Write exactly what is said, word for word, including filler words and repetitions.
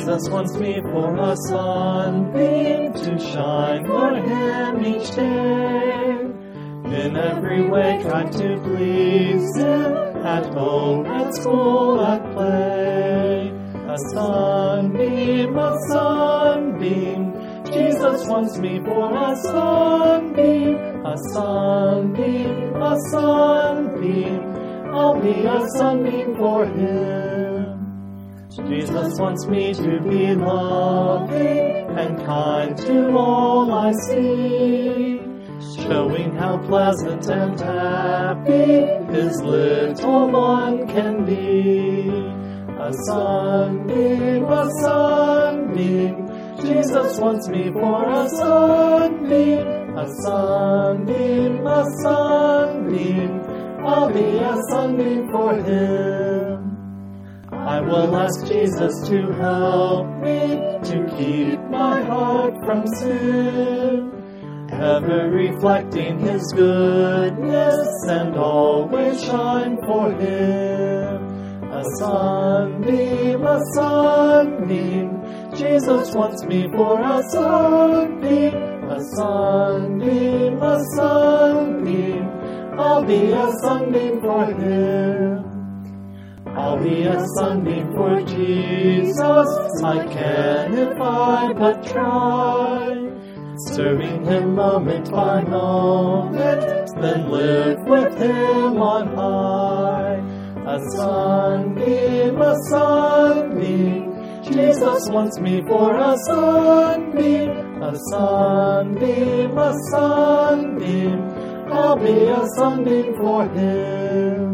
Jesus wants me for a sunbeam to shine for Him each day. In every way try to please Him, at home, at school, at play. A sunbeam, a sunbeam, Jesus wants me for a sunbeam. A sunbeam, a sunbeam, I'll be a sunbeam for Him. Jesus wants me to be loving and kind to all I see, showing how pleasant and happy His little one can be. A sunbeam, a sunbeam, Jesus wants me for a sunbeam. A sunbeam, a sunbeam, I'll be a sunbeam for Him. I will ask Jesus to help me to keep my heart from sin, ever reflecting His goodness and always shine for Him. A sunbeam, a sunbeam, Jesus wants me for a sunbeam. A sunbeam, a sunbeam, I'll be a sunbeam for Him. I'll be a sunbeam for Jesus, I can if I but try, serving Him moment by moment, then live with Him on high. A sunbeam, a sunbeam, Jesus wants me for a sunbeam. A sunbeam, a sunbeam, I'll be a sunbeam for Him.